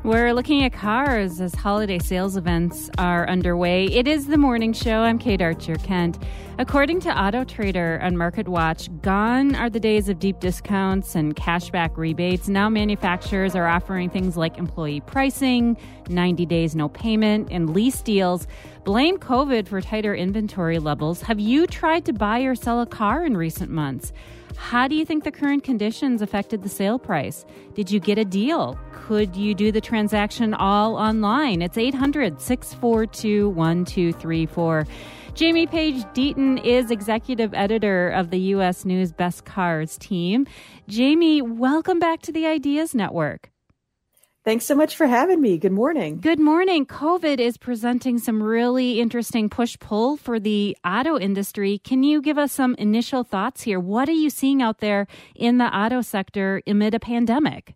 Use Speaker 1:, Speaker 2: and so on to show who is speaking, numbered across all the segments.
Speaker 1: We're looking at cars as holiday sales events are underway. It is the morning show. I'm Kate Archer-Kent. According to Auto Trader on MarketWatch, gone are the days of deep discounts and cashback rebates. Now manufacturers are offering things like employee pricing, 90 days no payment, and lease deals. Blame COVID for tighter inventory levels. Have you tried to buy or sell a car in recent months? How do you think the current conditions affected the sale price? Did you get a deal? Could you do the transaction all online? It's 800-642-1234. Jamie Page Deaton is executive editor of the U.S. News Best Cars team. Jamie, welcome back to the Ideas Network.
Speaker 2: Thanks so much for having me. Good morning.
Speaker 1: Good morning. COVID is presenting some really interesting push-pull for the auto industry. Can you give us some initial thoughts here? What are you seeing out there in the auto sector amid a pandemic?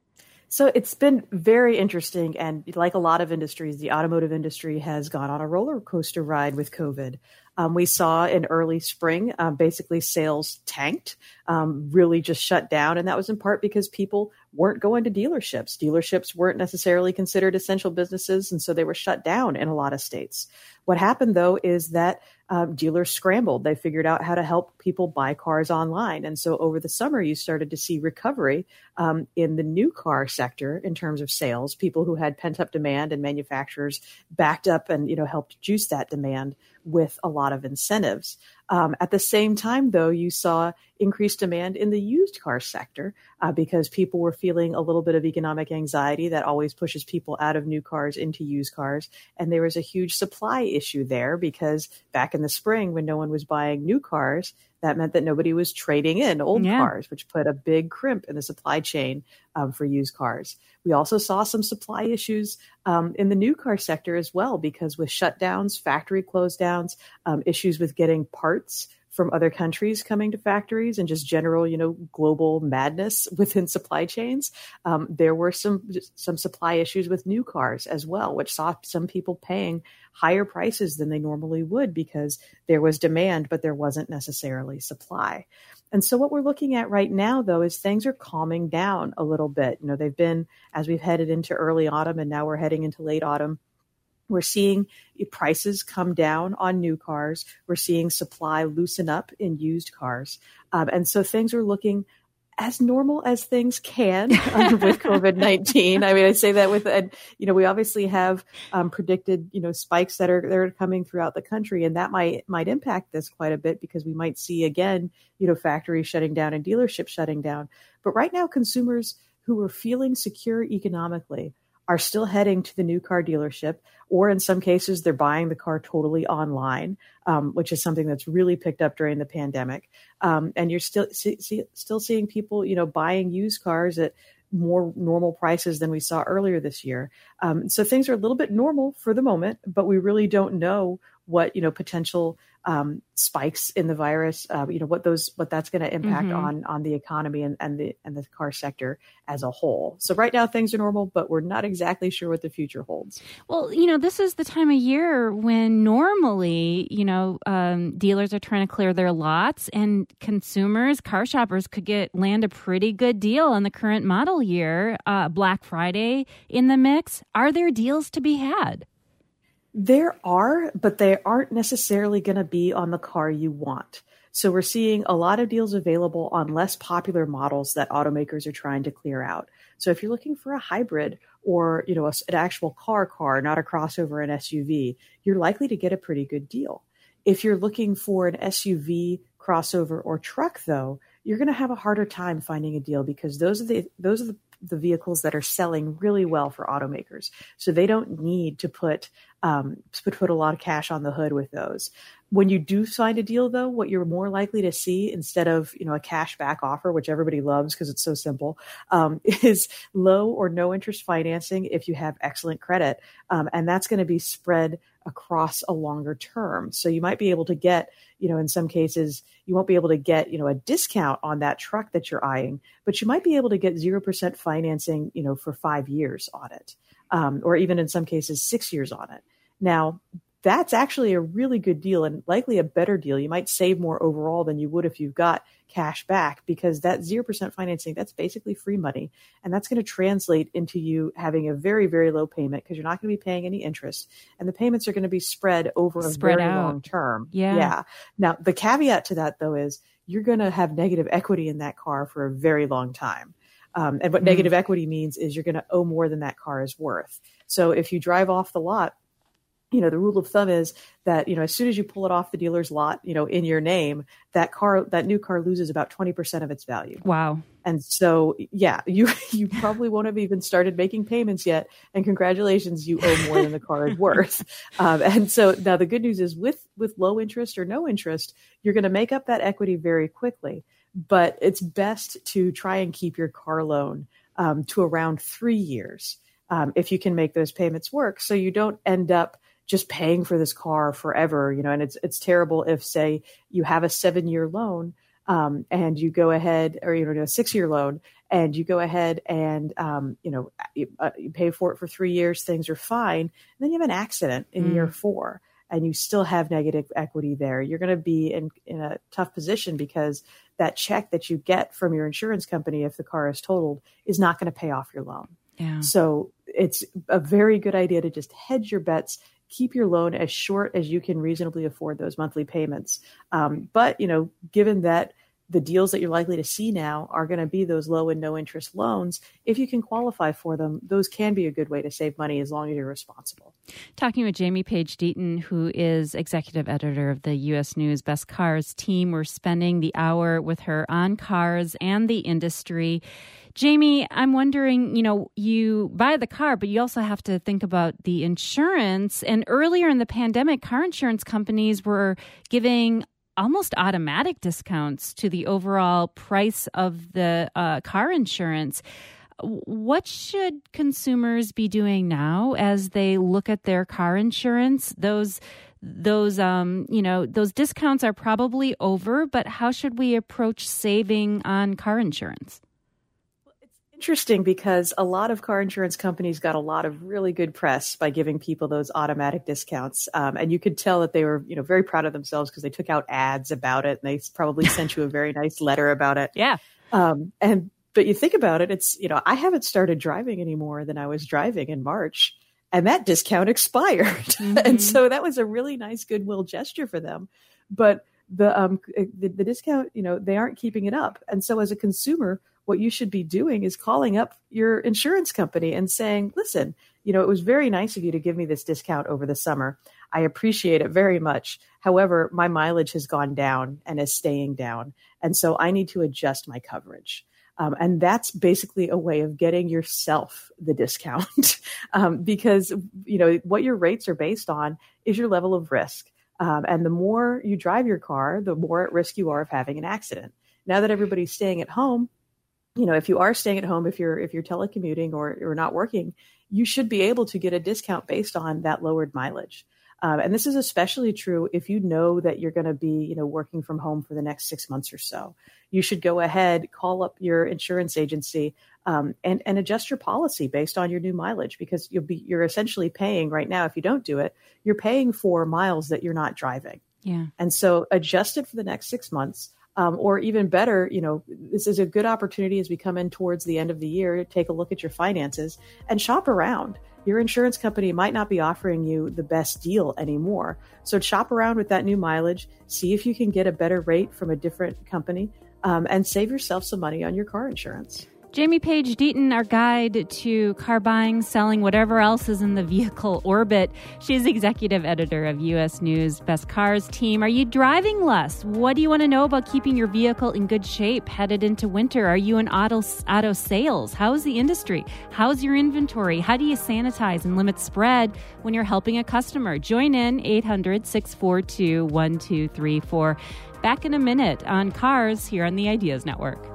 Speaker 2: So it's been very interesting. And like a lot of industries, the automotive industry has gone on a roller coaster ride with COVID. We saw in early spring, basically sales tanked, really just shut down. And that was in part because people weren't going to dealerships. Dealerships weren't necessarily considered essential businesses, and so they were shut down in a lot of states. What happened, though, is that dealers scrambled. They figured out how to help people buy cars online. And so over the summer, you started to see recovery in the new car sector in terms of sales, people who had pent-up demand and manufacturers backed up and, helped juice that demand with a lot of incentives. At the same time, though, you saw increased demand in the used car sector because people were feeling a little bit of economic anxiety that always pushes people out of new cars into used cars. And there was a huge supply issue there because back in the spring when no one was buying new cars, that meant that nobody was trading in old cars, which put a big crimp in the supply chain for used cars. We also saw some supply issues in the new car sector as well, because with shutdowns, factory close downs, issues with getting parts from other countries coming to factories and just general, global madness within supply chains. There were some supply issues with new cars as well, which saw some people paying higher prices than they normally would because there was demand, but there wasn't necessarily supply. And so what we're looking at right now, though, is things are calming down a little bit. They've been, as we've headed into early autumn and now we're heading into late autumn, we're seeing prices come down on new cars. We're seeing supply loosen up in used cars. And so things are looking as normal as things can with COVID-19. I mean, I say that with, we obviously have predicted, spikes that are coming throughout the country, and that might impact this quite a bit because we might see again, factories shutting down and dealerships shutting down. But right now, consumers who are feeling secure economically are still heading to the new car dealership, or in some cases, they're buying the car totally online, which is something that's really picked up during the pandemic. And you're still seeing people, buying used cars at more normal prices than we saw earlier this year. So things are a little bit normal for the moment, but we really don't know what, potential spikes in the virus, what that's going to impact on the economy and the car sector as a whole. So right now things are normal, but we're not exactly sure what the future holds.
Speaker 1: Well, this is the time of year when normally, dealers are trying to clear their lots and consumers, car shoppers could land a pretty good deal on the current model year. Black Friday in the mix. Are there deals to be had?
Speaker 2: There are, but they aren't necessarily going to be on the car you want. So we're seeing a lot of deals available on less popular models that automakers are trying to clear out. So if you're looking for a hybrid or, an actual car, not a crossover, an SUV, you're likely to get a pretty good deal. If you're looking for an SUV, crossover, or truck, though, you're going to have a harder time finding a deal because those are the vehicles that are selling really well for automakers. So they don't need to put a lot of cash on the hood with those. When you do find a deal, though, what you're more likely to see instead of, a cash back offer, which everybody loves because it's so simple, is low or no interest financing if you have excellent credit. And that's going to be spread across a longer term. So you might be able to get, in some cases, you won't be able to get, a discount on that truck that you're eyeing, but you might be able to get 0% financing, for 5 years on it, or even in some cases, 6 years on it. Now, that's actually a really good deal and likely a better deal. You might save more overall than you would if you've got cash back, because that 0% financing, that's basically free money. And that's going to translate into you having a very, very low payment because you're not going to be paying any interest. And the payments are going to be spread over a very long term. Yeah. Now, the caveat to that, though, is you're going to have negative equity in that car for a very long time. And what negative equity means is you're going to owe more than that car is worth. So if you drive off the lot, the rule of thumb is that, as soon as you pull it off the dealer's lot, in your name, that new car loses about 20% of its value.
Speaker 1: Wow.
Speaker 2: And so, you probably won't have even started making payments yet. And congratulations, you owe more than the car is worth. And so now the good news is with low interest or no interest, you're going to make up that equity very quickly. But it's best to try and keep your car loan to around 3 years if you can make those payments work, so you don't end up just paying for this car forever, and it's terrible if, say, you have a 7-year loan and you go ahead, or, a 6-year loan, and you go ahead and, you pay for it for 3 years, things are fine. And then you have an accident in year 4 and you still have negative equity there. You're going to be in a tough position because that check that you get from your insurance company, if the car is totaled, is not going to pay off your loan.
Speaker 1: Yeah.
Speaker 2: So it's a very good idea to just hedge your bets. Keep your loan as short as you can reasonably afford those monthly payments. But, given that the deals that you're likely to see now are going to be those low and no interest loans, if you can qualify for them, those can be a good way to save money as long as you're responsible.
Speaker 1: Talking with Jamie Page Deaton, who is executive editor of the U.S. News Best Cars team. We're spending the hour with her on cars and the industry. Jamie, I'm wondering, you buy the car, but you also have to think about the insurance. And earlier in the pandemic, car insurance companies were giving almost automatic discounts to the overall price of the car insurance. What should consumers be doing now as they look at their car insurance? Those discounts are probably over, but how should we approach saving on car insurance?
Speaker 2: Interesting, because a lot of car insurance companies got a lot of really good press by giving people those automatic discounts. And you could tell that they were, very proud of themselves because they took out ads about it and they probably sent you a very nice letter about it.
Speaker 1: Yeah.
Speaker 2: But you think about it, it's, I haven't started driving any more than I was driving in March, and that discount expired. Mm-hmm. And so that was a really nice goodwill gesture for them. But the discount, they aren't keeping it up. And so as a consumer, what you should be doing is calling up your insurance company and saying, listen, it was very nice of you to give me this discount over the summer. I appreciate it very much. However, my mileage has gone down and is staying down. And so I need to adjust my coverage. And that's basically a way of getting yourself the discount because, what your rates are based on is your level of risk. And the more you drive your car, the more at risk you are of having an accident. Now that everybody's staying at home, if you are staying at home, if you're telecommuting or not working, you should be able to get a discount based on that lowered mileage. And this is especially true if you know that you're going to be, working from home for the next 6 months or so. You should go ahead, call up your insurance agency, and adjust your policy based on your new mileage, because you're essentially paying right now. If you don't do it, you're paying for miles that you're not driving.
Speaker 1: Yeah.
Speaker 2: And so adjust it for the next 6 months. Or even better, this is a good opportunity as we come in towards the end of the year to take a look at your finances and shop around. Your insurance company might not be offering you the best deal anymore. So shop around with that new mileage, see if you can get a better rate from a different company, and save yourself some money on your car insurance.
Speaker 1: Jamie Page Deaton, our guide to car buying, selling, whatever else is in the vehicle orbit. She's executive editor of U.S. News Best Cars team. Are you driving less? What do you want to know about keeping your vehicle in good shape headed into winter? Are you in auto sales? How's the industry? How's your inventory? How do you sanitize and limit spread when you're helping a customer? Join in 800-642-1234. Back in a minute on Cars here on the Ideas Network.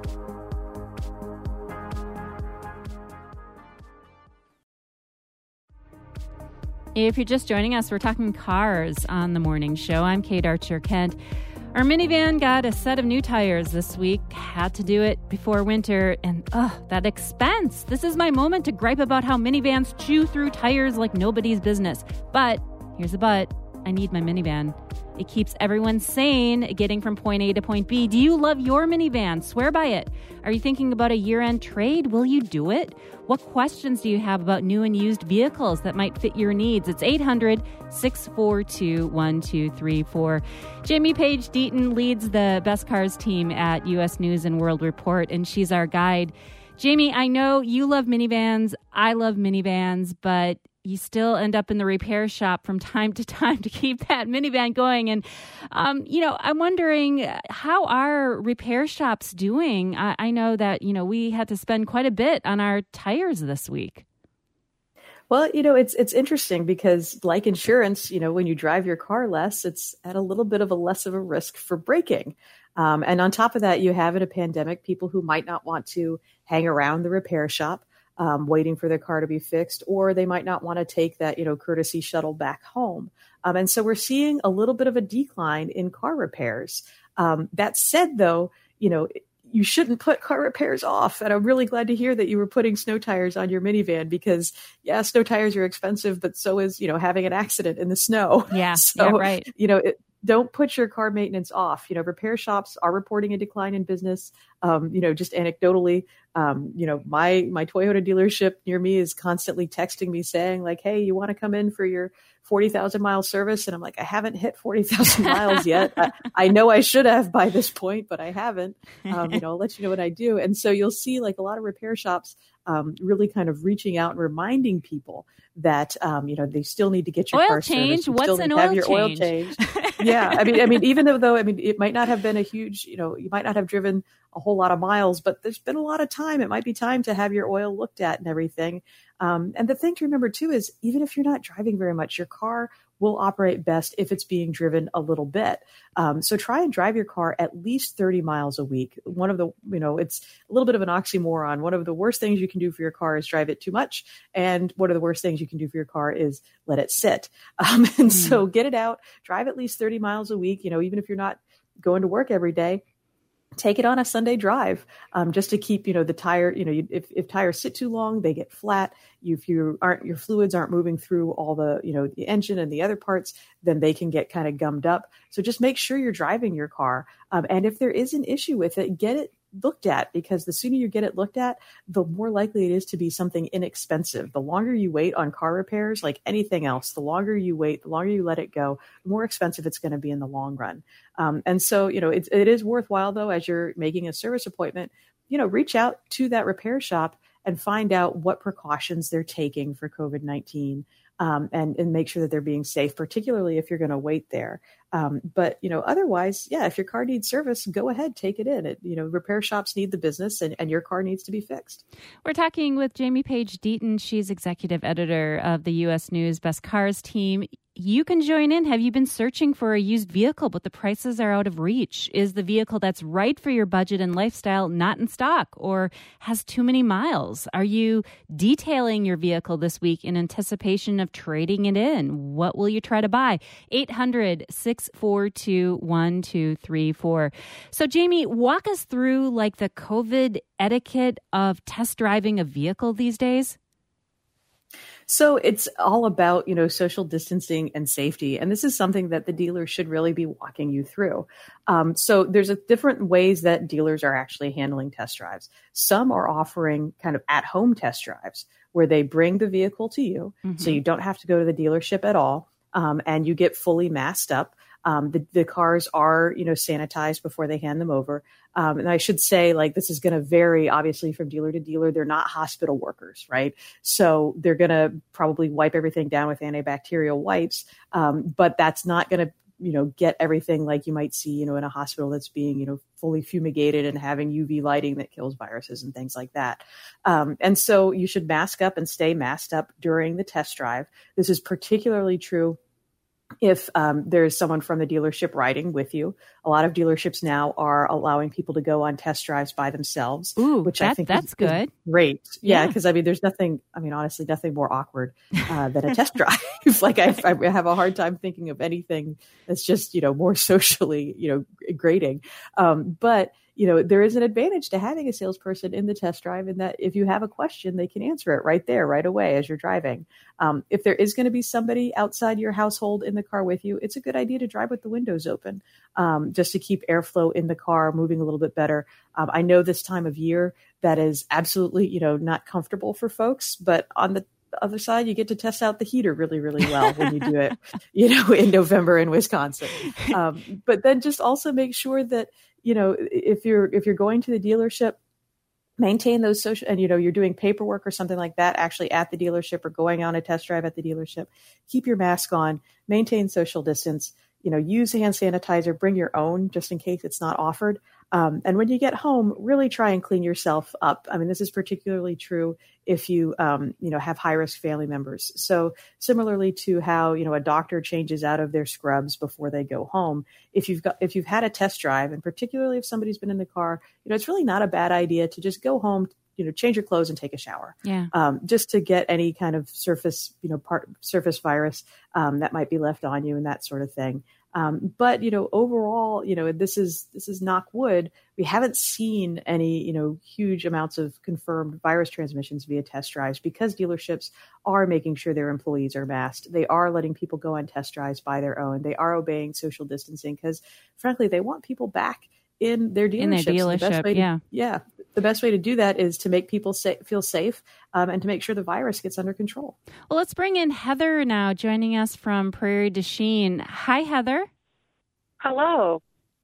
Speaker 1: If you're just joining us, we're talking cars on the morning show. I'm Kate Archer-Kent. Our minivan got a set of new tires this week. Had to do it before winter. And that expense. This is my moment to gripe about how minivans chew through tires like nobody's business. But here's the but. I need my minivan. It keeps everyone sane getting from point A to point B. Do you love your minivan? Swear by it. Are you thinking about a year-end trade? Will you do it? What questions do you have about new and used vehicles that might fit your needs? It's 800-642-1234. Jamie Page Deaton leads the Best Cars team at U.S. News and World Report, and she's our guide. Jamie, I know you love minivans. I love minivans, but you still end up in the repair shop from time to time to keep that minivan going. And, I'm wondering, how are repair shops doing? I know that, we had to spend quite a bit on our tires this week.
Speaker 2: Well, it's interesting because like insurance, when you drive your car less, it's at a little bit of a less of a risk for breaking. And on top of that, you have in a pandemic, people who might not want to hang around the repair shop waiting for their car to be fixed, or they might not want to take that, courtesy shuttle back home. And so we're seeing a little bit of a decline in car repairs. That said, though, you shouldn't put car repairs off. And I'm really glad to hear that you were putting snow tires on your minivan because, yeah, snow tires are expensive, but so is, having an accident in the snow.
Speaker 1: Yeah,
Speaker 2: so,
Speaker 1: yeah, right.
Speaker 2: Don't put your car maintenance off. Repair shops are reporting a decline in business. Just anecdotally, my Toyota dealership near me is constantly texting me saying like, hey, you want to come in for your 40,000 mile service? And I'm like, I haven't hit 40,000 miles yet. I know I should have by this point, but I haven't. I'll let you know when I do. And so you'll see like a lot of repair shops really kind of reaching out and reminding people that, they still need to get your
Speaker 1: oil
Speaker 2: car
Speaker 1: change.
Speaker 2: serviced.
Speaker 1: What's an oil change?
Speaker 2: Yeah. I mean, even though it might not have been a huge, you might not have driven a whole lot of miles, but there's been a lot of time. It might be time to have your oil looked at and everything. And the thing to remember too is even if you're not driving very much, your car will operate best if it's being driven a little bit. So try and drive your car at least 30 miles a week. One of the, it's a little bit of an oxymoron. One of the worst things you can do for your car is drive it too much. And one of the worst things you can do for your car is let it sit. So get it out, drive at least 30 miles a week. Even if you're not going to work every day, take it on a Sunday drive, just to keep, the tire, if tires sit too long, they get flat. If your fluids aren't moving through all the, the engine and the other parts, then they can get kind of gummed up. So just make sure you're driving your car. And if there is an issue with it, get it looked at, because the sooner you get it looked at, the more likely it is to be something inexpensive. The longer you wait on car repairs, like anything else, the longer you wait, the longer you let it go, the more expensive it's going to be in the long run. And so, it is worthwhile though, as you're making a service appointment, reach out to that repair shop and find out what precautions they're taking for COVID-19. And make sure that they're being safe, particularly if you're going to wait there. But, otherwise, yeah, if your car needs service, go ahead, take it in. Repair shops need the business and your car needs to be fixed.
Speaker 1: We're talking with Jamie Page Deaton. She's executive editor of the U.S. News Best Cars team. You can join in. Have you been searching for a used vehicle, but the prices are out of reach? Is the vehicle that's right for your budget and lifestyle not in stock or has too many miles? Are you detailing your vehicle this week in anticipation of trading it in? What will you try to buy? 800-642-1234. So, Jamie, walk us through like the COVID etiquette of test driving a vehicle these days.
Speaker 2: So it's all about, social distancing and safety. And this is something that the dealer should really be walking you through. So there's different ways that dealers are actually handling test drives. Some are offering kind of at-home test drives where they bring the vehicle to you. So you don't have to go to the dealership at all. And you get fully masked up. The cars are, sanitized before they hand them over. And I should say, like, this is going to vary, obviously, from dealer to dealer. They're not hospital workers, right? So they're going to probably wipe everything down with antibacterial wipes. But that's not going to, get everything like you might see, in a hospital that's being, fully fumigated and having UV lighting that kills viruses and things like that. And so you should mask up and stay masked up during the test drive. This is particularly true if there's someone from the dealership riding with you. A lot of dealerships now are allowing people to go on test drives by themselves, which I think that's good. Great. Yeah. Because there's nothing, honestly, nothing more awkward than a test drive. Like I have a hard time thinking of anything that's just, more socially, grating. But there is an advantage to having a salesperson in the test drive in that if you have a question, they can answer it right there, right away as you're driving. If there is going to be somebody outside your household in the car with you, it's a good idea to drive with the windows open, just to keep airflow in the car moving a little bit better. I know this time of year that is absolutely, not comfortable for folks, but on the other side, you get to test out the heater really, really well when you do it, in November in Wisconsin. But then just also make sure that, if you're going to the dealership, maintain those social, and, you're doing paperwork or something like that, actually at the dealership or going on a test drive at the dealership, keep your mask on, maintain social distance, use hand sanitizer, bring your own just in case it's not offered. And when you get home, really try and clean yourself up. I mean, this is particularly true if you, have high-risk family members. So similarly to how, a doctor changes out of their scrubs before they go home, if you've had a test drive, and particularly if somebody's been in the car, it's really not a bad idea to just go home, change your clothes and take a shower.
Speaker 1: Yeah.
Speaker 2: Just to get any kind of surface virus that might be left on you and that sort of thing. But, overall, this is knock wood. We haven't seen any, huge amounts of confirmed virus transmissions via test drives because dealerships are making sure their employees are masked. They are letting people go on test drives by their own. They are obeying social distancing because, frankly, they want people back in their dealership. The best way to do that is to make people feel safe and to make sure the virus gets under control.
Speaker 1: Well, let's bring in Heather now, joining us from Prairie du Chien. Hi, Heather.
Speaker 3: Hello.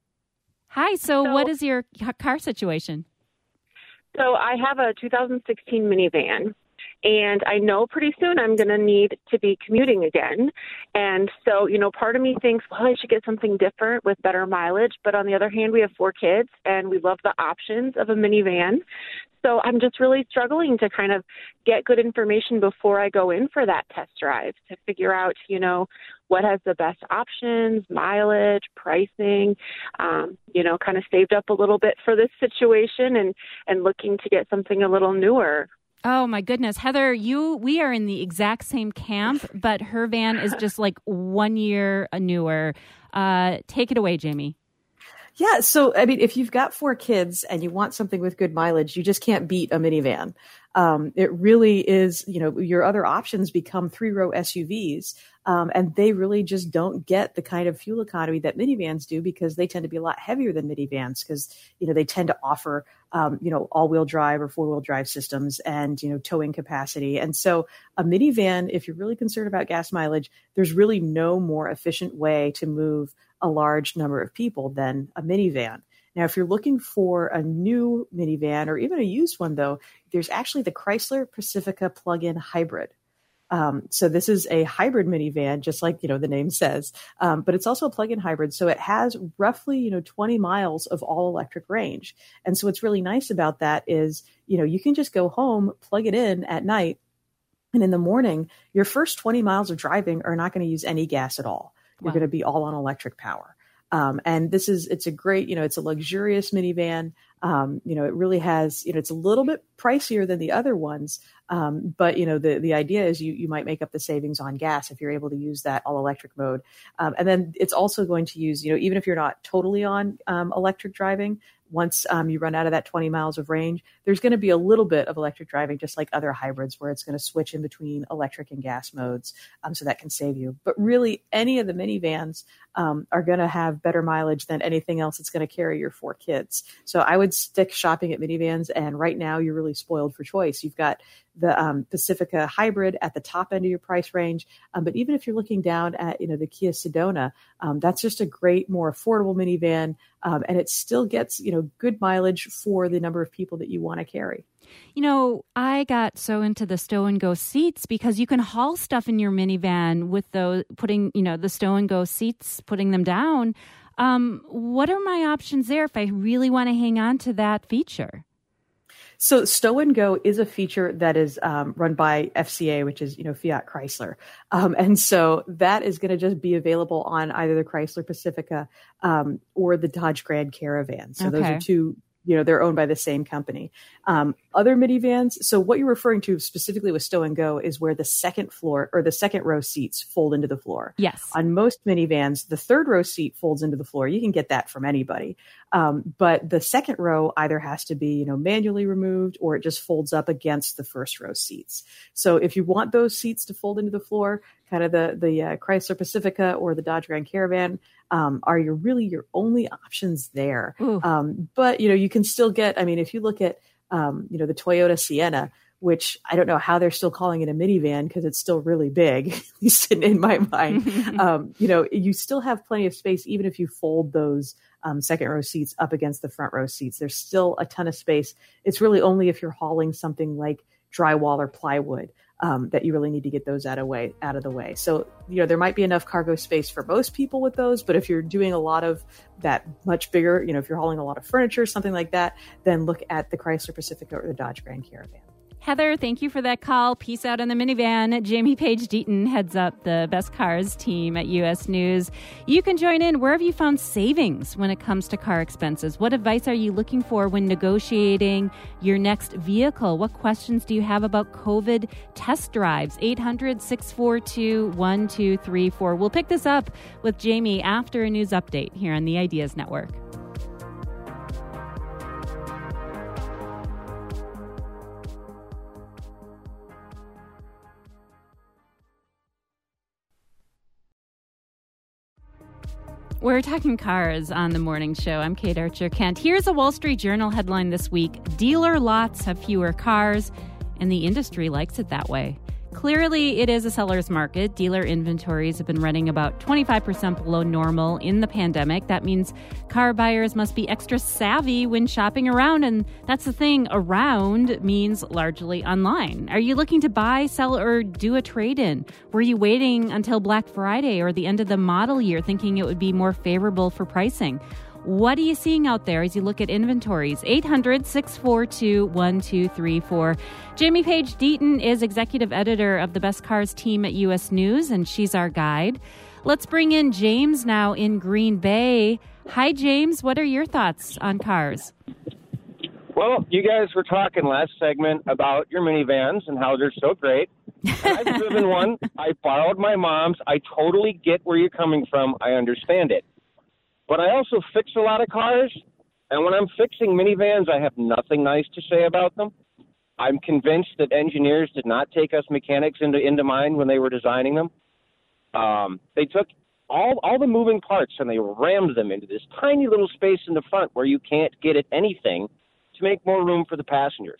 Speaker 1: Hi. So what is your car situation?
Speaker 3: So I have a 2016 minivan. And I know pretty soon I'm going to need to be commuting again. And so, part of me thinks, well, I should get something different with better mileage. But on the other hand, we have 4 kids and we love the options of a minivan. So I'm just really struggling to kind of get good information before I go in for that test drive to figure out, what has the best options, mileage, pricing, kind of saved up a little bit for this situation and looking to get something a little newer.
Speaker 1: Oh, my goodness. Heather, we are in the exact same camp, but her van is just like 1 year newer. Take it away, Jamie.
Speaker 2: Yeah. So, I mean, if you've got 4 kids and you want something with good mileage, you just can't beat a minivan. It really is, your other options become 3-row SUVs. And they really just don't get the kind of fuel economy that minivans do because they tend to be a lot heavier than minivans because, they tend to offer, all-wheel drive or 4-wheel drive systems and, towing capacity. And so a minivan, if you're really concerned about gas mileage, there's really no more efficient way to move a large number of people than a minivan. Now, if you're looking for a new minivan or even a used one, though, there's actually the Chrysler Pacifica plug-in hybrid. So this is a hybrid minivan, just like, the name says, but it's also a plug-in hybrid. So it has roughly, 20 miles of all electric range. And so what's really nice about that is, you can just go home, plug it in at night. And in the morning, your first 20 miles of driving are not going to use any gas at all. You're going to be all on electric power. And it's a great, it's a luxurious minivan. It really has, it's a little bit pricier than the other ones. But the idea is you might make up the savings on gas if you're able to use that all electric mode. And then it's also going to use, even if you're not totally on electric driving, once you run out of that 20 miles of range, there's going to be a little bit of electric driving, just like other hybrids, where it's going to switch in between electric and gas modes. So that can save you. But really, any of the minivans are going to have better mileage than anything else that's going to carry your 4 kids. So I would stick shopping at minivans. And right now, you're really spoiled for choice. You've got the Pacifica hybrid at the top end of your price range. But even if you're looking down at, the Kia Sedona, that's just a great, more affordable minivan. And it still gets, good mileage for the number of people that you want to carry.
Speaker 1: I got so into the stow and go seats because you can haul stuff in your minivan with those putting, the stow and go seats, putting them down. What are my options there if I really want to hang on to that feature?
Speaker 2: So Stow and Go is a feature that is run by FCA, which is, Fiat Chrysler. And so that is going to just be available on either the Chrysler Pacifica or the Dodge Grand Caravan. So those are two, they're owned by the same company. A other minivans, so what you're referring to specifically with Stow and Go is where the second floor or the second row seats fold into the floor.
Speaker 1: Yes.
Speaker 2: On most minivans, the third row seat folds into the floor. You can get that from anybody. But the second row either has to be, manually removed, or it just folds up against the first row seats. So if you want those seats to fold into the floor, kind of the Chrysler Pacifica or the Dodge Grand Caravan are your only options there. But, you can still get, if you look at, the Toyota Sienna, which I don't know how they're still calling it a minivan because it's still really big, at least in my mind. You still have plenty of space, even if you fold those second row seats up against the front row seats. There's still a ton of space. It's really only if you're hauling something like drywall or plywood that you really need to get those out of the way. So, there might be enough cargo space for most people with those, but if you're doing a lot of that much bigger, if you're hauling a lot of furniture, something like that, then look at the Chrysler Pacifica or the Dodge Grand Caravan.
Speaker 1: Heather, thank you for that call. Peace out in the minivan. Jamie Page Deaton heads up the Best Cars team at U.S. News. You can join in. Where have you found savings when it comes to car expenses? What advice are you looking for when negotiating your next vehicle? What questions do you have about COVID test drives? 800-642-1234. We'll pick this up with Jamie after a news update here on the Ideas Network. We're talking cars on the morning show. I'm Kate Archer-Kent. Here's a Wall Street Journal headline this week. Dealer lots have fewer cars, and the industry likes it that way. Clearly, it is a seller's market. Dealer inventories have been running about 25% below normal in the pandemic. That means car buyers must be extra savvy when shopping around. And that's the thing, around means largely online. Are you looking to buy, sell, or do a trade-in? Were you waiting until Black Friday or the end of the model year thinking it would be more favorable for pricing? What are you seeing out there as you look at inventories? 800-642-1234. Jamie Page Deaton is executive editor of the Best Cars team at U.S. News, and she's our guide. Let's bring in James now in Green Bay. Hi, James. What are your thoughts on cars?
Speaker 4: Well, you guys were talking last segment about your minivans and how they're so great. I've driven one. I borrowed my mom's. I totally get where you're coming from. I understand it. But I also fix a lot of cars, and when I'm fixing minivans, I have nothing nice to say about them. I'm convinced that engineers did not take us mechanics into mind when they were designing them. They took all the moving parts and they rammed them into this tiny little space in the front where you can't get at anything to make more room for the passengers.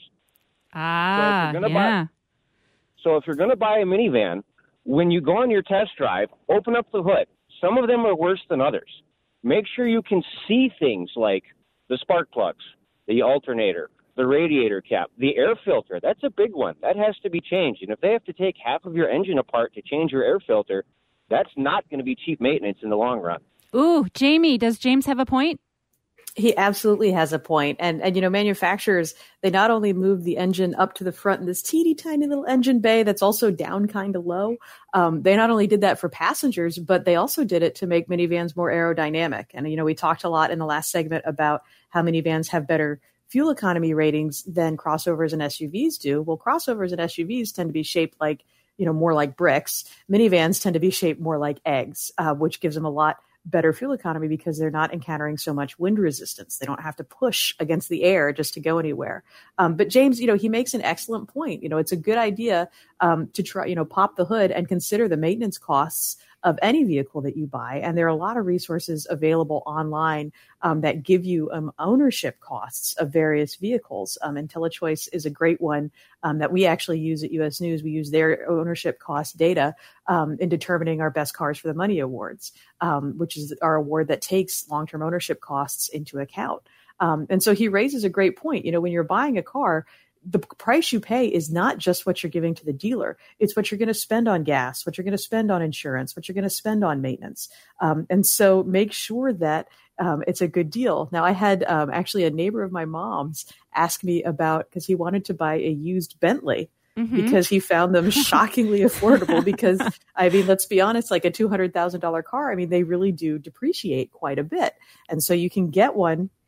Speaker 4: So if you're going to buy a minivan, when you go on your test drive, open up the hood. Some of them are worse than others. Make sure you can see things like the spark plugs, the alternator, the radiator cap, the air filter. That's a big one. That has to be changed. And if they have to take half of your engine apart to change your air filter, that's not going to be cheap maintenance in the long run.
Speaker 1: Ooh, Jamie, does James have a point?
Speaker 2: He absolutely has a point. And manufacturers, they not only move the engine up to the front in this teeny tiny little engine bay that's also down kind of low. They not only did that for passengers, but they also did it to make minivans more aerodynamic. And, we talked a lot in the last segment about how minivans have better fuel economy ratings than crossovers and SUVs do. Well, crossovers and SUVs tend to be shaped like, more like bricks. Minivans tend to be shaped more like eggs, which gives them a lot better fuel economy because they're not encountering so much wind resistance. They don't have to push against the air just to go anywhere. But James, he makes an excellent point. It's a good idea to try, pop the hood and consider the maintenance costs of any vehicle that you buy. And there are a lot of resources available online that give you ownership costs of various vehicles. IntelliChoice is a great one that we actually use at U.S. News. We use their ownership cost data in determining our Best Cars for the Money awards, which is our award that takes long-term ownership costs into account. And so he raises a great point. When you're buying a car, the price you pay is not just what you're giving to the dealer. It's what you're going to spend on gas, what you're going to spend on insurance, what you're going to spend on maintenance. And so make sure that it's a good deal. Now, I had actually a neighbor of my mom's ask me about, because he wanted to buy a used Bentley. Mm-hmm. Because he found them shockingly affordable because, let's be honest, like a $200,000 car, they really do depreciate quite a bit. And so you can get one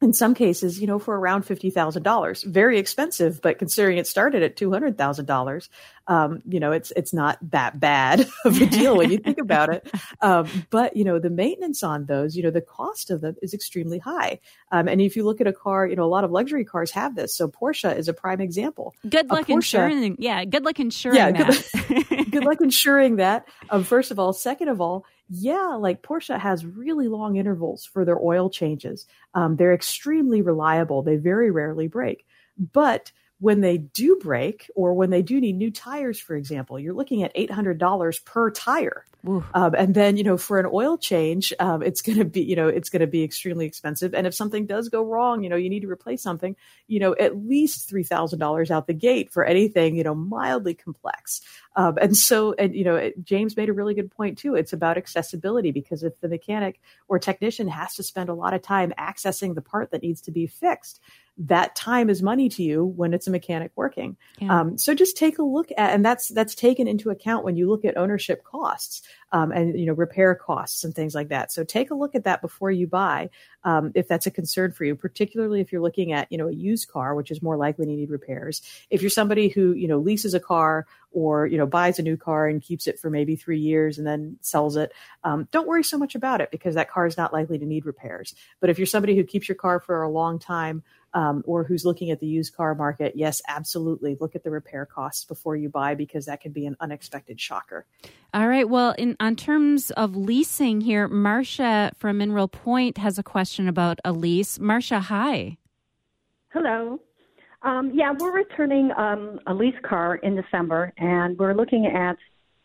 Speaker 2: in some cases, for around $50,000. Very expensive, but considering it started at $200,000, it's not that bad of a deal when you think about it. But the maintenance on those, the cost of them is extremely high. And if you look at a car, a lot of luxury cars have this. So Porsche is a prime example.
Speaker 1: Good luck insuring. Yeah, good luck insuring
Speaker 2: that. Good luck insuring that. First of all, second of all, like Porsche has really long intervals for their oil changes. They're extremely reliable. They very rarely break. But when they do break, or when they do need new tires, for example, you're looking at $800 per tire. And then, for an oil change, it's going to be extremely expensive. And if something does go wrong, you need to replace something, at least $3,000 out the gate for anything, mildly complex. And James made a really good point too. It's about accessibility, because if the mechanic or technician has to spend a lot of time accessing the part that needs to be fixed, that time is money to you when it's a mechanic working. Yeah. So just take a look at, and that's taken into account when you look at ownership costs, and, repair costs and things like that. So take a look at that before you buy, if that's a concern for you, particularly if you're looking at, a used car, which is more likely to need repairs. If you're somebody who, leases a car or, buys a new car and keeps it for maybe 3 years and then sells it, don't worry so much about it, because that car is not likely to need repairs. But if you're somebody who keeps your car for a long time, or who's looking at the used car market, yes, absolutely. Look at the repair costs before you buy, because that could be an unexpected shocker.
Speaker 1: All right. Well, on terms of leasing here, Marcia from Mineral Point has a question about a lease. Marcia, hi.
Speaker 5: Hello. We're returning a lease car in December, and we're looking at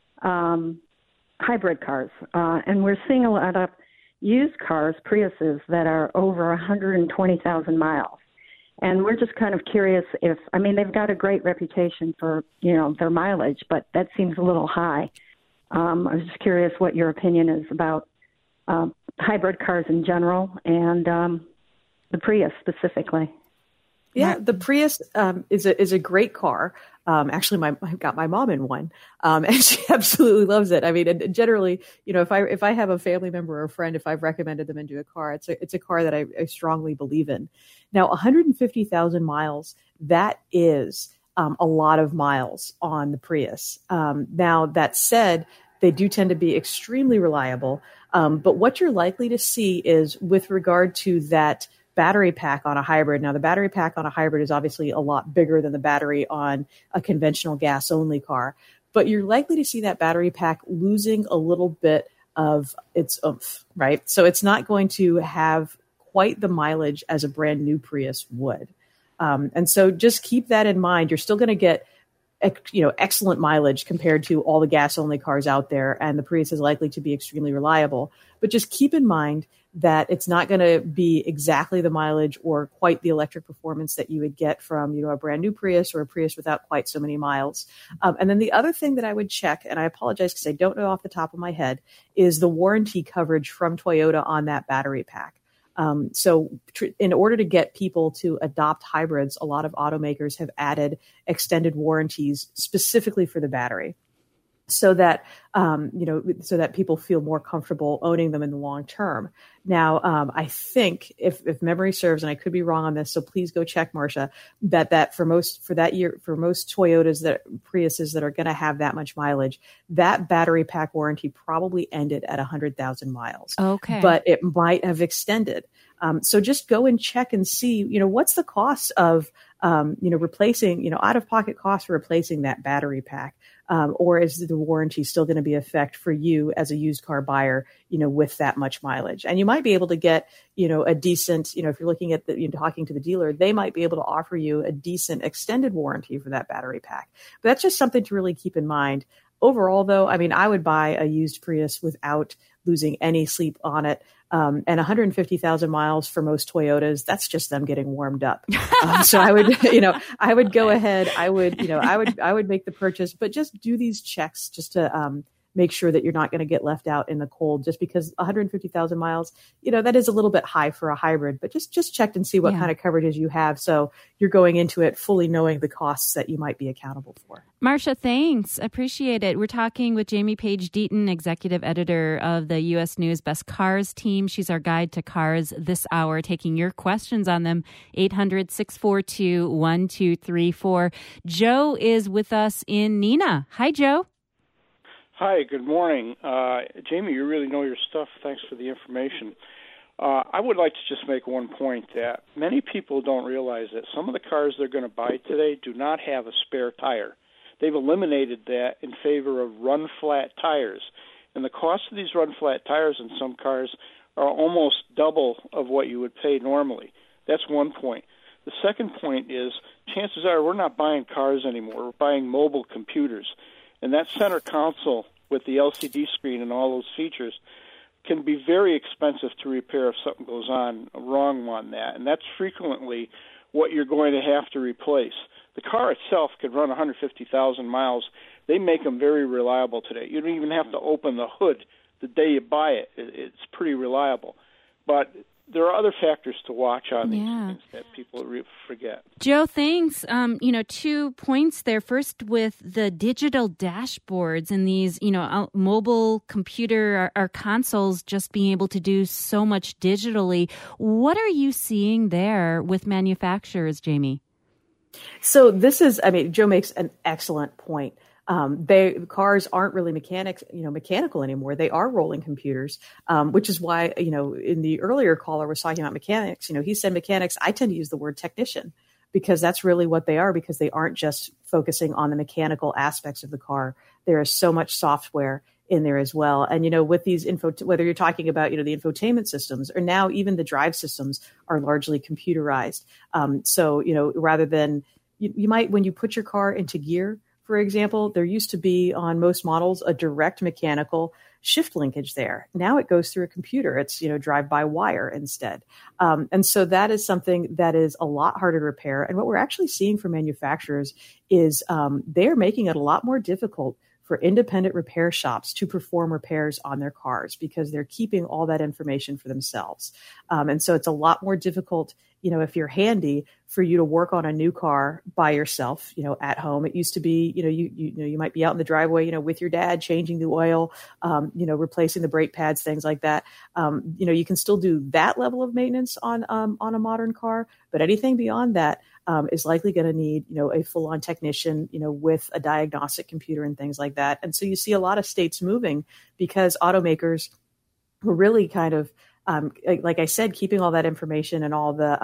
Speaker 5: hybrid cars. And we're seeing a lot of used cars, Priuses, that are over 120,000 miles. And we're just kind of curious they've got a great reputation for, their mileage, but that seems a little high. I was just curious what your opinion is about hybrid cars in general and the Prius specifically.
Speaker 2: Yeah, the Prius is a great car. Actually, I've got my mom in one, and she absolutely loves it. I mean, and generally, if I have a family member or a friend, if I've recommended them into a car, it's a car that I strongly believe in. Now, 150,000 miles, that is a lot of miles on the Prius. Now, that said, they do tend to be extremely reliable. But what you're likely to see is, with regard to that battery pack on a hybrid. Now, the battery pack on a hybrid is obviously a lot bigger than the battery on a conventional gas-only car, but you're likely to see that battery pack losing a little bit of its oomph, right? So it's not going to have quite the mileage as a brand new Prius would. And so just keep that in mind. You're still going to get excellent mileage compared to all the gas-only cars out there, and the Prius is likely to be extremely reliable. But just keep in mind that it's not going to be exactly the mileage or quite the electric performance that you would get from, a brand new Prius or a Prius without quite so many miles. And then the other thing that I would check, and I apologize because I don't know off the top of my head, is the warranty coverage from Toyota on that battery pack. So in order to get people to adopt hybrids, a lot of automakers have added extended warranties specifically for the battery, so that, so that people feel more comfortable owning them in the long term. Now, I think if memory serves, and I could be wrong on this, so please go check, Marcia, that for most Toyotas, Priuses that are going to have that much mileage, that battery pack warranty probably ended at 100,000 miles.
Speaker 1: Okay.
Speaker 2: But it might have extended. So just go and check and see, what's the cost of, replacing, out-of-pocket cost for replacing that battery pack. Or is the warranty still going to be in effect for you as a used car buyer, with that much mileage? And you might be able to get, a decent, if you're looking at talking to the dealer, they might be able to offer you a decent extended warranty for that battery pack. But that's just something to really keep in mind. Overall, though, I would buy a used Prius without losing any sleep on it. And 150,000 miles for most Toyotas, that's just them getting warmed up. So I would, I would go ahead. I would make the purchase, but just do these checks just to make sure that you're not going to get left out in the cold just because 150,000 miles, that is a little bit high for a hybrid, but just check and see what kind of coverages you have. So you're going into it fully knowing the costs that you might be accountable for.
Speaker 1: Marcia, thanks. Appreciate it. We're talking with Jamie Page Deaton, executive editor of the U.S. News Best Cars team. She's our guide to cars this hour, taking your questions on them. 800-642-1234. Joe is with us in Neenah. Hi, Joe.
Speaker 6: Hi, good morning. Jamie, you really know your stuff. Thanks for the information. I would like to just make one point that many people don't realize that some of the cars they're going to buy today do not have a spare tire. They've eliminated that in favor of run-flat tires. And the cost of these run-flat tires in some cars are almost double of what you would pay normally. That's one point. The second point is chances are we're not buying cars anymore. We're buying mobile computers. And that center console with the LCD screen and all those features can be very expensive to repair if something goes on wrong on that. And that's frequently what you're going to have to replace. The car itself can run 150,000 miles. They make them very reliable today. You don't even have to open the hood the day you buy it. It's pretty reliable. But there are other factors to watch on these things that people forget.
Speaker 1: Joe, thanks. 2 points there. First, with the digital dashboards and these, mobile computer or consoles just being able to do so much digitally. What are you seeing there with manufacturers, Jamie?
Speaker 2: So Joe makes an excellent point. Cars aren't really mechanical anymore. They are rolling computers, which is why, in the earlier caller was talking about mechanics, he said mechanics. I tend to use the word technician because that's really what they are, because they aren't just focusing on the mechanical aspects of the car. There is so much software in there as well. And, with these whether you're talking about, the infotainment systems or now even the drive systems are largely computerized. So, rather than you might, when you put your car into gear, for example, there used to be on most models a direct mechanical shift linkage there. Now it goes through a computer. It's, drive by wire instead. And so that is something that is a lot harder to repair. And what we're actually seeing from manufacturers is they're making it a lot more difficult for independent repair shops to perform repairs on their cars because they're keeping all that information for themselves. And so it's a lot more difficult, if you're handy, for you to work on a new car by yourself, at home. It used to be, you might be out in the driveway, with your dad, changing the oil, replacing the brake pads, things like that. You can still do that level of maintenance on a modern car, but anything beyond that is likely going to need, a full-on technician, with a diagnostic computer and things like that. And so you see a lot of states moving because automakers were really kind of, like I said, keeping all that information and all the,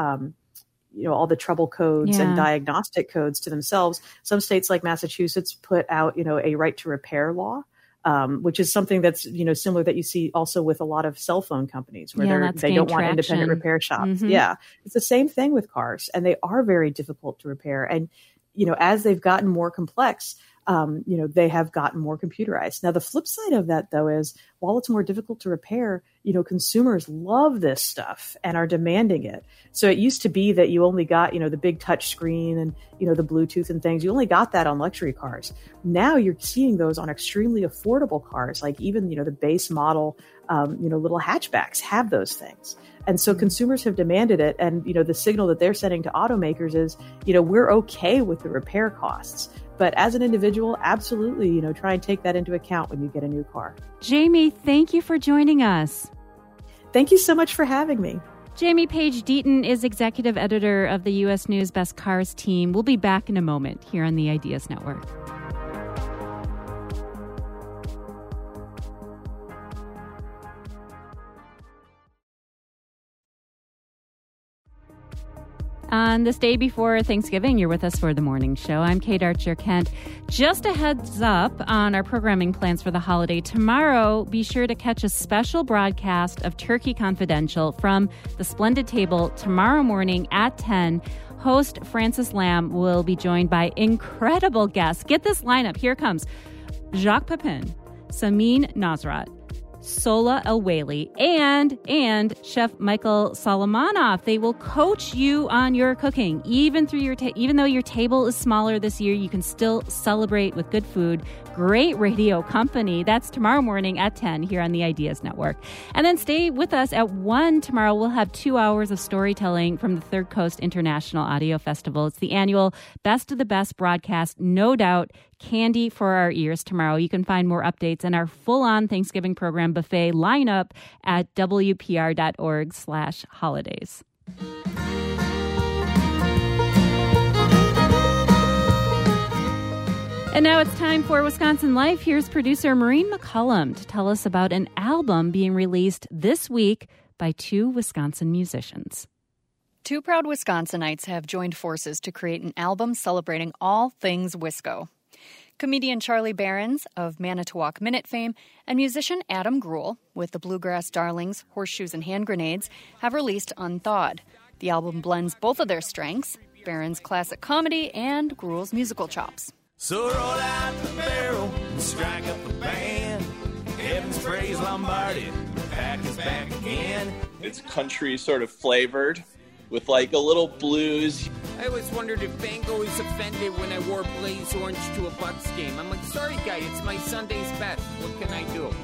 Speaker 2: all the trouble codes and diagnostic codes to themselves. Some states like Massachusetts put out, a right to repair law, which is something that's, similar that you see also with a lot of cell phone companies where they don't want independent repair shops. Mm-hmm. Yeah. It's the same thing with cars, and they are very difficult to repair. And, as they've gotten more complex, they have gotten more computerized. Now, the flip side of that, though, is while it's more difficult to repair, consumers love this stuff and are demanding it. So it used to be that you only got, the big touch screen and, the Bluetooth and things. You only got that on luxury cars. Now you're seeing those on extremely affordable cars, like even, the base model, little hatchbacks have those things. And so consumers have demanded it. And, the signal that they're sending to automakers is, we're okay with the repair costs. But as an individual, absolutely, try and take that into account when you get a new car.
Speaker 1: Jamie, thank you for joining us.
Speaker 2: Thank you so much for having me.
Speaker 1: Jamie Page Deaton is executive editor of the U.S. News Best Cars team. We'll be back in a moment here on the Ideas Network. On this day before Thanksgiving, you're with us for the morning show. I'm Kate Archer-Kent. Just a heads up on our programming plans for the holiday. Tomorrow, be sure to catch a special broadcast of Turkey Confidential from the Splendid Table tomorrow morning at 10. Host Francis Lamb will be joined by incredible guests. Get this lineup. Here comes Jacques Pepin, Samin Nosrat, Sola El-Wayley, and Chef Michael Solomonov. They will coach you on your cooking. Even though your table is smaller this year, you can still celebrate with good food. Great radio company. That's tomorrow morning at 10 here on the Ideas Network. And then stay with us at 1 tomorrow. We'll have 2 hours of storytelling from the Third Coast International Audio Festival. It's the annual Best of the Best broadcast. No doubt, candy for our ears tomorrow. You can find more updates and our full-on Thanksgiving program buffet lineup at wpr.org/holidays. And now it's time for Wisconsin Life. Here's producer Maureen McCullum to tell us about an album being released this week by 2 Wisconsin musicians.
Speaker 7: 2 proud Wisconsinites have joined forces to create an album celebrating all things Wisco. Comedian Charlie Behrens of Manitowoc Minute fame and musician Adam Gruhl, with the Bluegrass Darlings, Horseshoes and Hand Grenades, have released Unthawed. The album blends both of their strengths, Behrens' classic comedy and Gruhl's musical chops.
Speaker 8: So roll out the barrel and strike up the band. Evans praise Lombardi, pack is back again.
Speaker 9: It's country sort of flavored with like a little blues.
Speaker 10: I always wondered if Bango is offended when I wore Blaze Orange to a Bucks game. I'm like, sorry guy, it's my Sunday's best. What can I do?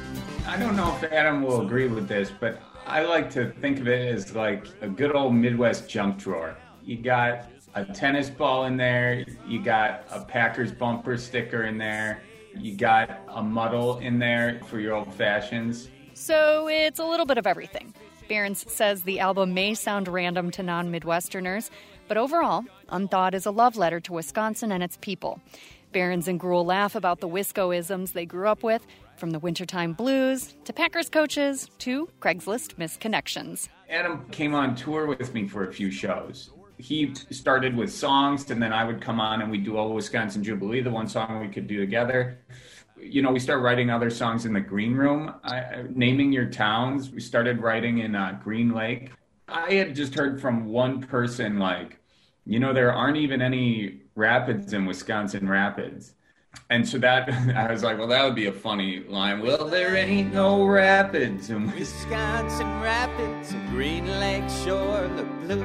Speaker 11: I don't know if Adam will agree with this, but I like to think of it as like a good old Midwest junk drawer. You got a tennis ball in there, you got a Packers bumper sticker in there, you got a muddle in there for your old fashions.
Speaker 7: So it's a little bit of everything. Behrens says the album may sound random to non-Midwesterners, but overall, Unthawed is a love letter to Wisconsin and its people. Behrens and Gruhl laugh about the Wisco-isms they grew up with, from the wintertime blues to Packers coaches to Craigslist misconnections.
Speaker 11: Adam came on tour with me for a few shows. He started with songs, and then I would come on and we'd do Old Wisconsin Jubilee, the one song we could do together. You know, we started writing other songs in the green room, naming your towns. We started writing in Green Lake. I had just heard from one person, like, you know, there aren't even any rapids in Wisconsin Rapids. And so that, I was like, well, that would be a funny line. Well, there ain't no rapids in
Speaker 8: Wisconsin Rapids and Green Lake shore look blue.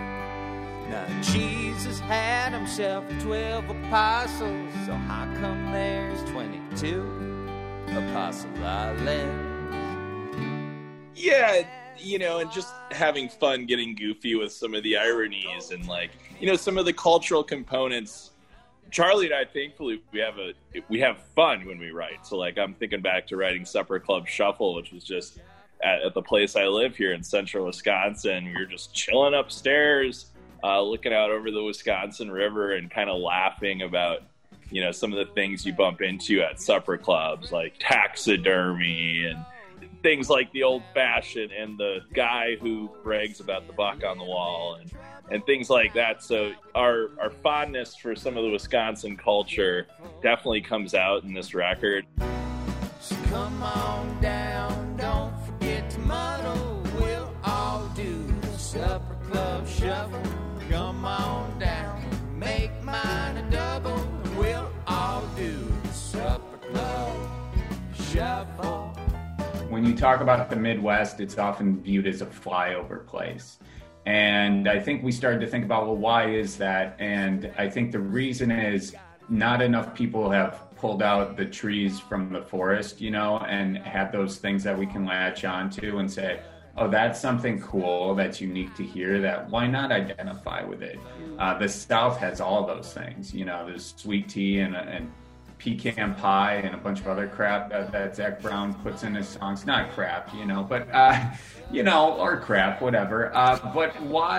Speaker 8: Now Jesus had himself 12 apostles, so how come there's 22 Apostle Islands?
Speaker 9: Yeah, you know, and just having fun getting goofy with some of the ironies and, like, you know, some of the cultural components. Charlie and I, thankfully, we have fun when we write. So, like, I'm thinking back to writing Supper Club Shuffle, which was just at the place I live here in central Wisconsin. We were just chilling upstairs, looking out over the Wisconsin River and kind of laughing about, you know, some of the things you bump into at supper clubs, like taxidermy and things like the old fashioned and the guy who brags about the buck on the wall and things like that. So our fondness for some of the Wisconsin culture definitely comes out in this record.
Speaker 8: So come on down, don't forget to muddle. We'll all do the Supper Club Shuffle. Come on down, make mine a double. We'll all do the Supper Club Shuffle.
Speaker 11: When you talk about the Midwest, it's often viewed as a flyover place. And I think we started to think about, well, why is that? And I think the reason is not enough people have pulled out the trees from the forest, you know, and have those things that we can latch onto and say, oh, that's something cool, that's unique to here, that why not identify with it? The South has all those things, you know, there's sweet tea and pecan pie and a bunch of other crap that Zach Brown puts in his songs. Not crap, you know, but, you know, or crap, whatever. But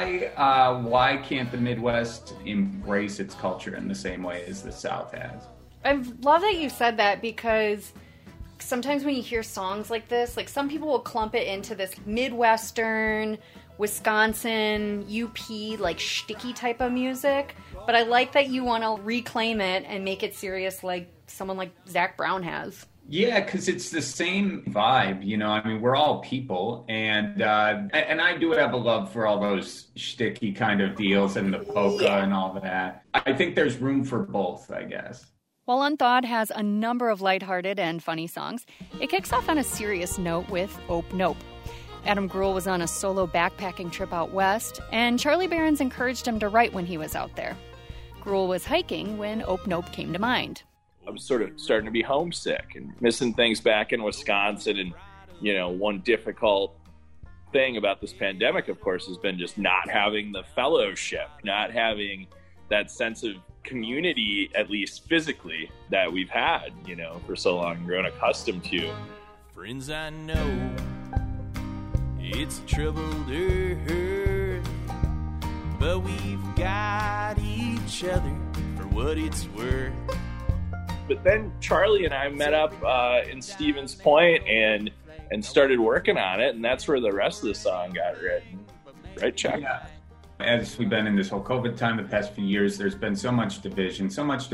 Speaker 11: why can't the Midwest embrace its culture in the same way as the South has?
Speaker 7: I love that you said that, because sometimes when you hear songs like this, like some people will clump it into this Midwestern, Wisconsin, UP, like shticky type of music. But I like that you want to reclaim it and make it serious like someone like Zach Brown has.
Speaker 11: Yeah, because it's the same vibe, you know. I mean, we're all people, and I do have a love for all those shticky kind of deals and the polka and all that. I think there's room for both, I guess.
Speaker 7: While Unthawed has a number of lighthearted and funny songs, it kicks off on a serious note with Ope Nope. Adam Greuel was on a solo backpacking trip out west, and Charlie Berens encouraged him to write when he was out there. Greuel was hiking when Ope Nope came to mind.
Speaker 9: I was sort of starting to be homesick and missing things back in Wisconsin. And, one difficult thing about this pandemic, of course, has been just not having the fellowship, not having that sense of community, at least physically, that we've had, for so long, grown accustomed to.
Speaker 8: Friends, I know it's a troubled earth, but we've got each other for what it's worth.
Speaker 9: But then Charlie and I met up in Stevens Point and started working on it, and that's where the rest of the song got written. Right, Chuck?
Speaker 11: Yeah. As we've been in this whole COVID time the past few years, there's been so much division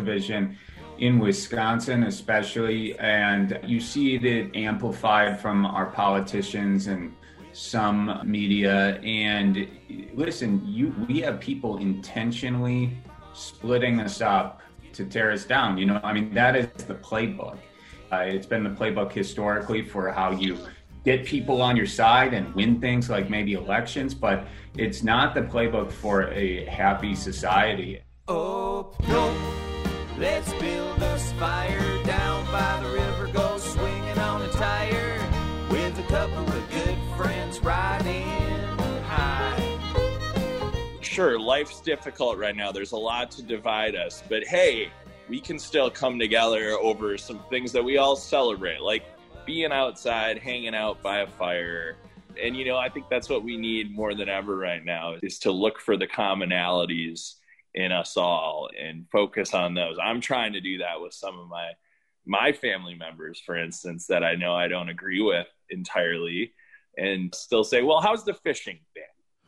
Speaker 11: in Wisconsin especially, and you see it amplified from our politicians and some media. And listen, we have people intentionally splitting us up to tear us down. That is the playbook. It's been the playbook historically for how you get people on your side and win things like maybe elections, but it's not the playbook for a happy society.
Speaker 8: Oh, no, let's build us fire down by the river, go swinging on a tire with a couple of good friends riding high.
Speaker 9: Sure, life's difficult right now. There's a lot to divide us, but hey, we can still come together over some things that we all celebrate, like being outside, hanging out by a fire. And, I think that's what we need more than ever right now, is to look for the commonalities in us all and focus on those. I'm trying to do that with some of my family members, for instance, that I know I don't agree with entirely, and still say, well, how's the fishing been?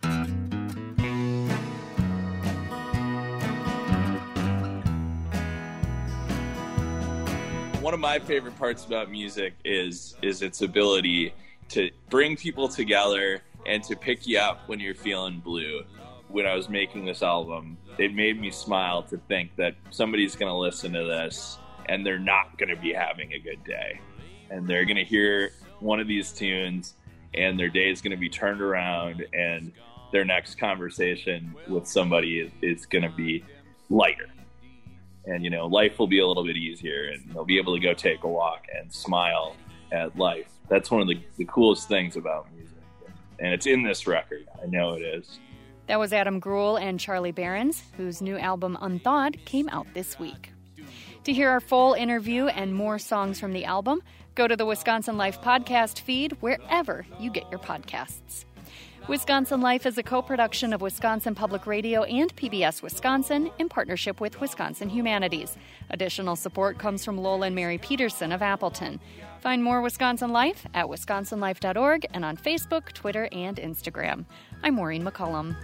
Speaker 9: One of my favorite parts about music is its ability to bring people together and to pick you up when you're feeling blue. When I was making this album, it made me smile to think that somebody's going to listen to this and they're not going to be having a good day. And they're going to hear one of these tunes and their day is going to be turned around, and their next conversation with somebody is going to be lighter. And, life will be a little bit easier, and they'll be able to go take a walk and smile at life. That's one of the coolest things about music. And it's in this record. I know it is.
Speaker 7: That was Adam Greuel and Charlie Berens, whose new album Unthawed came out this week. To hear our full interview and more songs from the album, go to the Wisconsin Life podcast feed wherever you get your podcasts. Wisconsin Life is a co-production of Wisconsin Public Radio and PBS Wisconsin in partnership with Wisconsin Humanities. Additional support comes from Lola and Mary Peterson of Appleton. Find more Wisconsin Life at wisconsinlife.org and on Facebook, Twitter, and Instagram. I'm Maureen McCullum.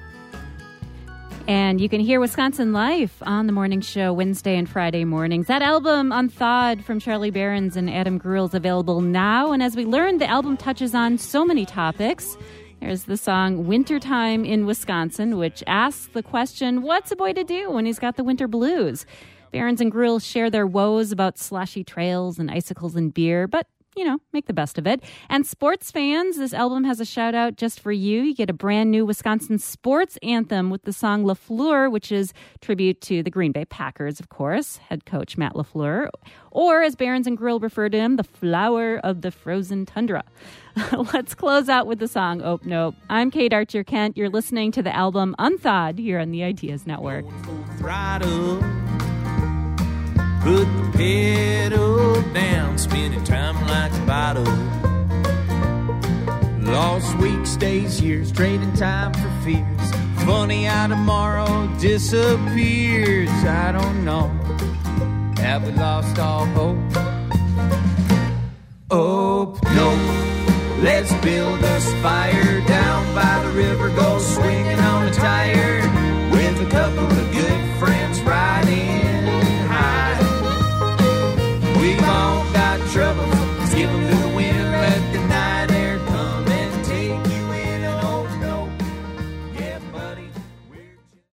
Speaker 1: And you can hear Wisconsin Life on the morning show Wednesday and Friday mornings. That album, Unthawed, from Charlie Berens and Adam Greuel, is available now. And as we learned, the album touches on so many topics. There's the song Wintertime in Wisconsin, which asks the question, what's a boy to do when he's got the winter blues? Berens and Greuel share their woes about slushy trails and icicles and beer, but, make the best of it. And sports fans, this album has a shout out just for you. You get a brand new Wisconsin sports anthem with the song LaFleur, which is tribute to the Green Bay Packers, of course, head coach Matt LaFleur. Or, as Berens and Greuel refer to him, the flower of the frozen tundra. Let's close out with the song Ope Nope. I'm Kate Archer Kent. You're listening to the album Unthawed here on the Ideas Network.
Speaker 8: Put the pedal down, spinning time like a bottle. Lost weeks, days, years, trading time for fears. Funny how tomorrow disappears. I don't know, have we lost all hope? Oh, no, let's build us fire down by the river, go swinging on a tire with a couple of good friends riding high. We've all got